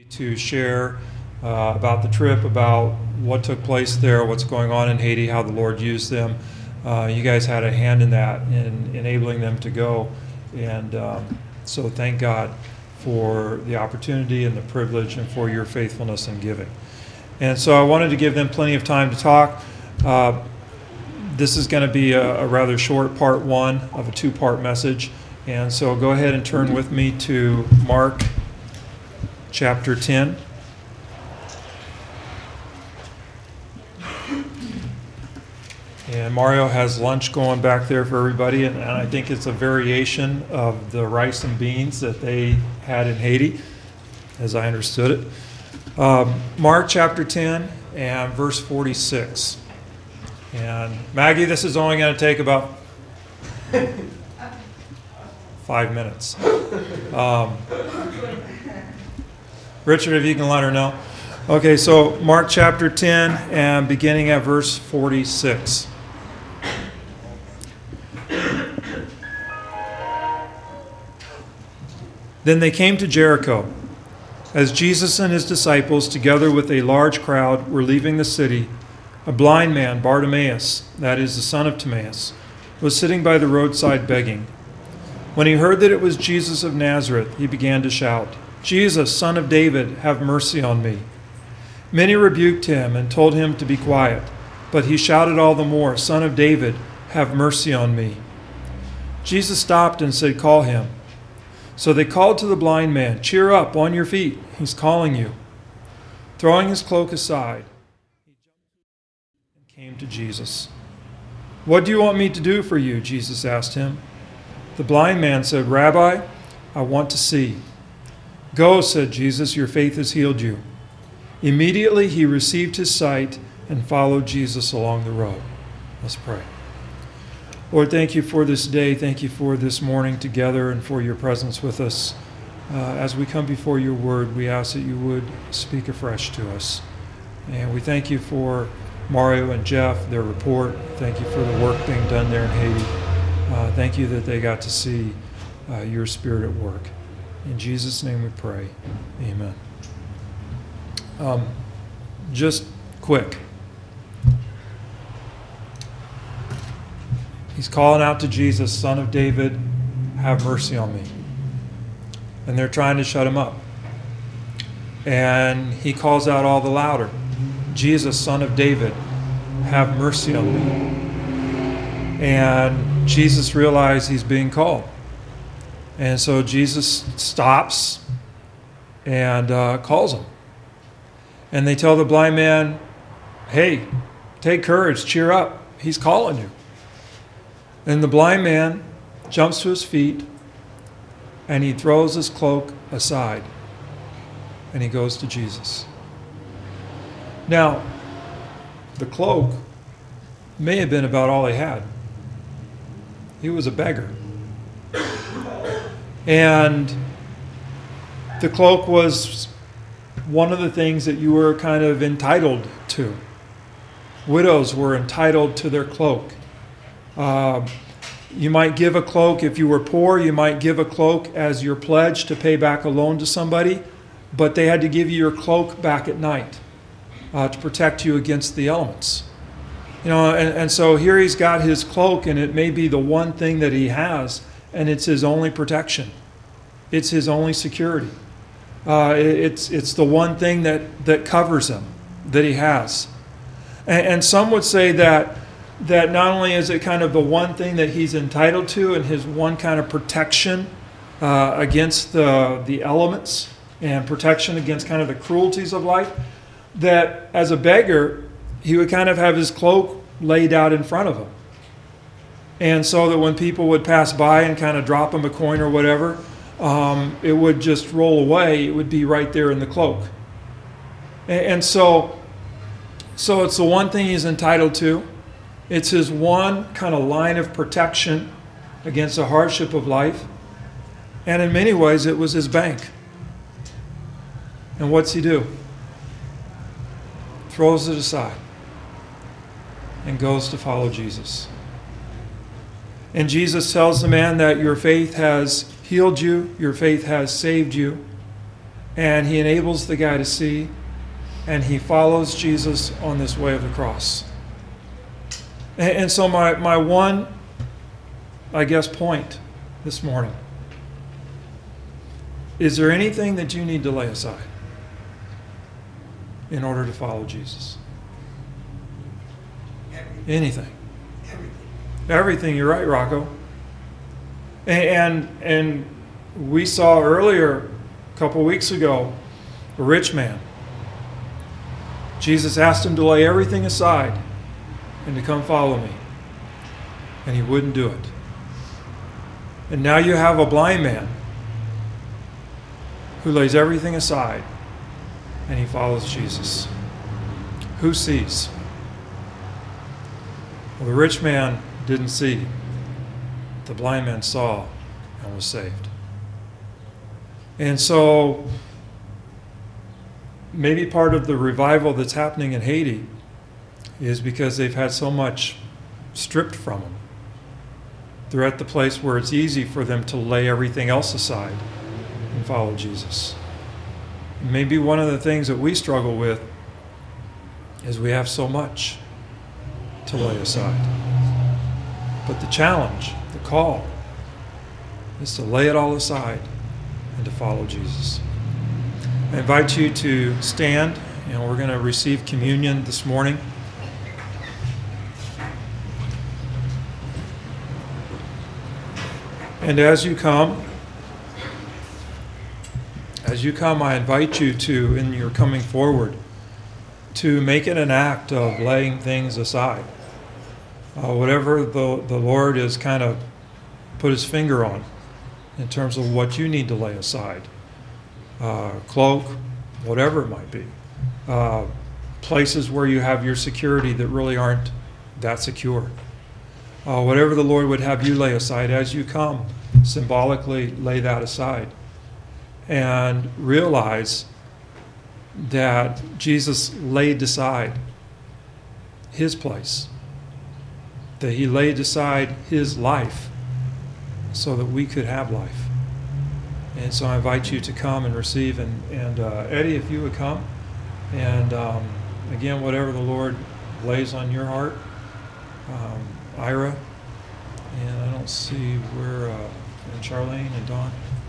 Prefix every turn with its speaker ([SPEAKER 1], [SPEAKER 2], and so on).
[SPEAKER 1] to share about the trip, about what took place there, what's going on in Haiti, how the Lord used them. You guys had a hand in that, in enabling them to go. And so thank God for the opportunity and the privilege and for your faithfulness in giving. And so I wanted to give them plenty of time to talk. This is going to be a rather short part one of a two-part message. And so go ahead and turn with me to Mark chapter 10. And Mario has lunch going back there for everybody, and I think it's a variation of the rice and beans that they had in Haiti, as I understood it. Mark chapter 10 and verse 46. And Maggie, this is only going to take about 5 minutes. Richard, if you can let her know. Okay, so Mark chapter 10 and beginning at verse 46. Then they came to Jericho. As Jesus and his disciples, together with a large crowd, were leaving the city, a blind man, Bartimaeus, that is the son of Timaeus, was sitting by the roadside begging. When he heard that it was Jesus of Nazareth, he began to shout, "Jesus, Son of David, have mercy on me." Many rebuked him and told him to be quiet, but he shouted all the more, "Son of David, have mercy on me." Jesus stopped and said, "Call him." So they called to the blind man, "Cheer up, on your feet, he's calling you." Throwing his cloak aside, he jumped and came to Jesus. "What do you want me to do for you?" Jesus asked him. The blind man said, "Rabbi, I want to see." "Go," said Jesus, "your faith has healed you." Immediately he received his sight and followed Jesus along the road. Let's pray. Lord, thank you for this day. Thank you for this morning together and for your presence with us. As we come before your word, we ask that you would speak afresh to us. And we thank you for Mario and Jeff, their report. Thank you for the work being done there in Haiti. Thank you that they got to see your spirit at work. In Jesus' name we pray. Amen. Just quick. He's calling out to Jesus, "Son of David, have mercy on me." And they're trying to shut him up. And he calls out all the louder, "Jesus, Son of David, have mercy on me." And Jesus realized he's being called. And so Jesus stops and calls him. And they tell the blind man, "Hey, take courage, cheer up, he's calling you." And the blind man jumps to his feet and he throws his cloak aside and he goes to Jesus. Now, the cloak may have been about all he had. He was a beggar. And the cloak was one of the things that you were kind of entitled to. Widows were entitled to their cloak. You might give a cloak if you were poor. You might give a cloak as your pledge to pay back a loan to somebody, but they had to give you your cloak back at night to protect you against the elements. And so here he's got his cloak, and it may be the one thing that he has, and it's his only protection. It's his only security. It's the one thing that covers him, that he has. And some would say that not only is it kind of the one thing that he's entitled to and his one kind of protection against the elements and protection against kind of the cruelties of life, that as a beggar, he would kind of have his cloak laid out in front of him. And so that when people would pass by and kind of drop him a coin or whatever, it would just roll away. It would be right there in the cloak. And so it's the one thing he's entitled to. It's his one kind of line of protection against the hardship of life. And in many ways, it was his bank. And what's he do? Throws it aside and goes to follow Jesus. And Jesus tells the man that your faith has healed you, your faith has saved you. and he enables the guy to see, and he follows Jesus on this way of the cross. And so my one, I guess, point this morning, is there anything that you need to lay aside in order to follow Jesus? Anything. Everything. You're right, Rocco. And we saw earlier, a couple weeks ago, a rich man. Jesus asked him to lay everything aside and to come follow me. And he wouldn't do it. And now you have a blind man who lays everything aside and he follows Jesus. Who sees? Well, the rich man didn't see. The blind man saw and was saved. And so maybe part of the revival that's happening in Haiti is because they've had so much stripped from them. They're at the place where it's easy for them to lay everything else aside and follow Jesus. Maybe one of the things that we struggle with is we have so much to lay aside. But the challenge, the call, is to lay it all aside and to follow Jesus. I invite you to stand, and we're going to receive communion this morning. And as you come, I invite you to, in your coming forward, to make it an act of laying things aside. Whatever the Lord has kind of put his finger on in terms of what you need to lay aside. Cloak, whatever it might be. Places where you have your security that really aren't that secure. Whatever the Lord would have you lay aside as you come, symbolically lay that aside. And realize that Jesus laid aside his place, that he laid aside his life so that we could have life. And so I invite you to come and receive. And Eddie, if you would come. And again, whatever the Lord lays on your heart. Ira. And I don't see where, and Charlene and Dawn.